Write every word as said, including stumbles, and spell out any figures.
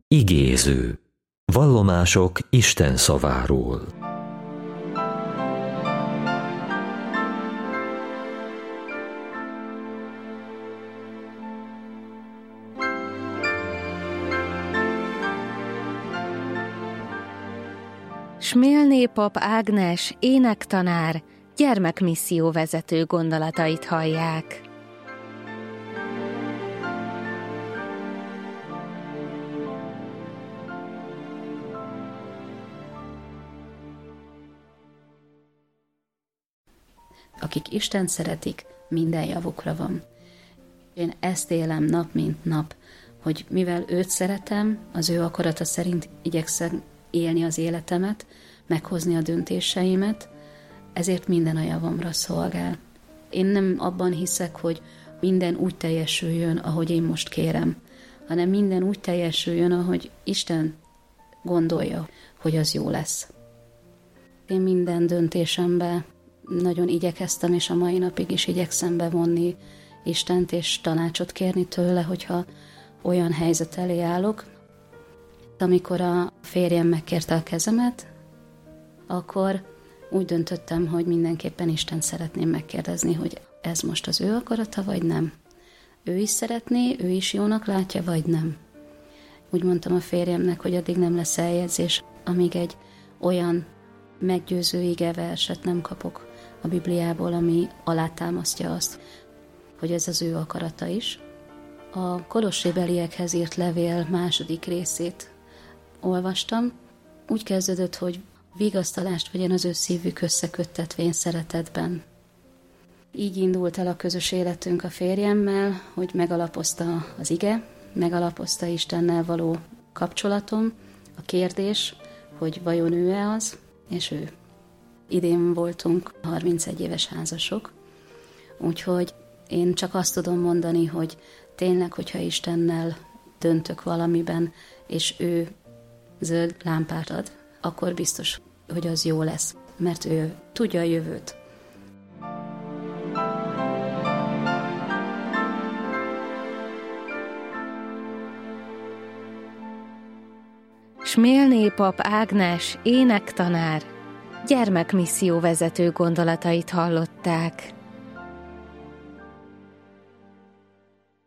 Igéző. Vallomások Isten szaváról. Smélné pap Ágnes, énektanár, gyermekmisszió vezető gondolatait hallják. Akik Istent szeretik, minden javukra van. Én ezt élem nap mint nap, hogy mivel őt szeretem, az ő akarata szerint igyekszem élni az életemet, meghozni a döntéseimet, ezért minden a javamra szolgál. Én nem abban hiszek, hogy minden úgy teljesüljön, ahogy én most kérem, hanem minden úgy teljesüljön, ahogy Isten gondolja, hogy az jó lesz. Én minden döntésembe nagyon igyekeztem, és a mai napig is igyekszem bevonni Istent, és tanácsot kérni tőle, hogyha olyan helyzet elé állok. Amikor a férjem megkérte a kezemet, akkor úgy döntöttem, hogy mindenképpen Istent szeretném megkérdezni, hogy ez most az ő akarata, vagy nem. Ő is szeretné, ő is jónak látja, vagy nem. Úgy mondtam a férjemnek, hogy addig nem lesz eljegyzés, amíg egy olyan meggyőző igeverset nem kapok a Bibliából, ami alátámasztja azt, hogy ez az ő akarata is. A kolossébeliekhez írt levél második részét olvastam. Úgy kezdődött, hogy vigasztalást vegyen az ő szívük összeköttetvén szeretetben. Így indult el a közös életünk a férjemmel, hogy megalapozta az ige, megalapozta Istennel való kapcsolatom, a kérdés, hogy vajon ő-e az, és ő. Idén voltunk harmincegy éves házasok, úgyhogy én csak azt tudom mondani, hogy tényleg, hogyha Istennel döntök valamiben, és ő zöld lámpát ad, akkor biztos, hogy az jó lesz, mert ő tudja a jövőt. Smélné pap Ágnes, énektanár, gyermekmisszió vezető gondolatait hallották.